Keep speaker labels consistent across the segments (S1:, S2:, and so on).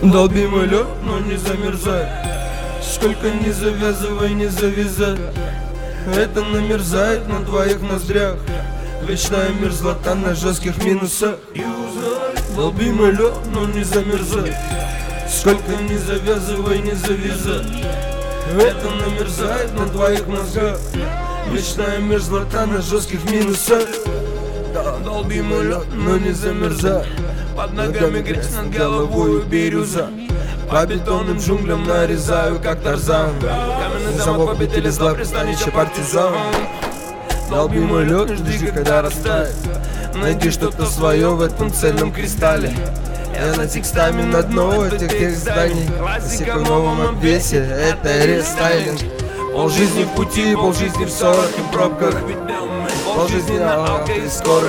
S1: Долби мой лед, но не замерзай. Сколько не завязывай, не завязай. Это намерзает на твоих ноздрях. Вечная мерзлота на жестких минусах. Долби мой лед, но не замерзай. Сколько не завязывай, не завязай. Это намерзает на твоих мозгах. Вечная мерзлота на жестких минусах. Долби мой лед, но не замерзай. Под ногами грязь, над головой бирюза. По бетонным джунглям нарезаю, как Тарзан. Каменный замок, обители зла, пристанище партизан. Долби мой лед, жди, когда растает. Найди что-то свое в этом цельном кристалле. Я на текстами на дно этих тех зданий. Классика в новом обвесе, это рестайлинг. Полжизни в пути, полжизни в 40 и пробках. Полжизни на алке и скорых.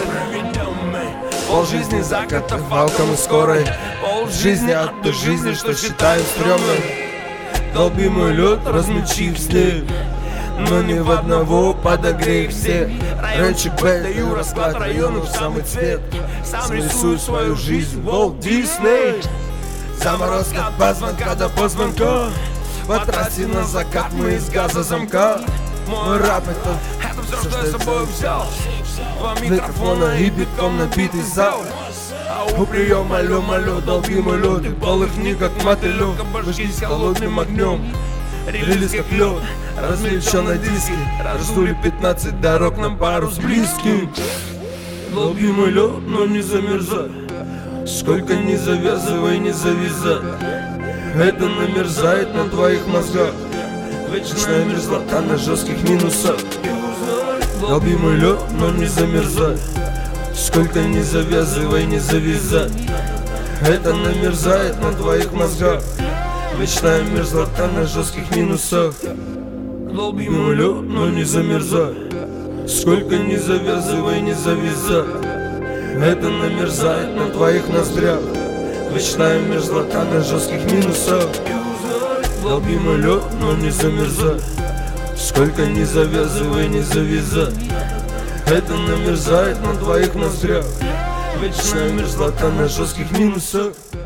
S1: Полжизни закатов валком и скорой. Полжизни от той жизни, что считаю стрёмной. Долби мой лед, размочив снег. Но не в одного подогрей всех. Рэнчик Б, даю расклад районов в самый цвет. Сам рисую свою жизнь, Walt Disney. Заморозка по звонка до позвонка. По трассе на закат мы из газа замка. Мой рап это все, что я с собой взял. Два микрофона и битком набитый зал. У приема алё, долби мой лед. И полыхни как мотылёк. Обожгись холодным огнем. Релиз как лед, разлили всё на диске. Раздули 15 дорог на пару с близким. Долби мой лед, но не замерзай. Сколько не завязывай, не завязай. Это намерзает на твоих мозгах. Вечная мерзлота на жестких минусах. Долби мой лед, но не замерзай. Сколько не завязывай, не завязай. Это намерзает на твоих мозгах. Вечная мерзлота на жестких минусах. Долби мой лед, но не замерзай. Сколько не завязывай, не завязай. Это намерзает на твоих ноздрях. Вечная мерзлота на жестких минусах. Долби мой лед, но не замерзай. Сколько не завязывай, не завязай. Это намерзает на твоих ноздрях. Вечная мерзлота на жестких минусах.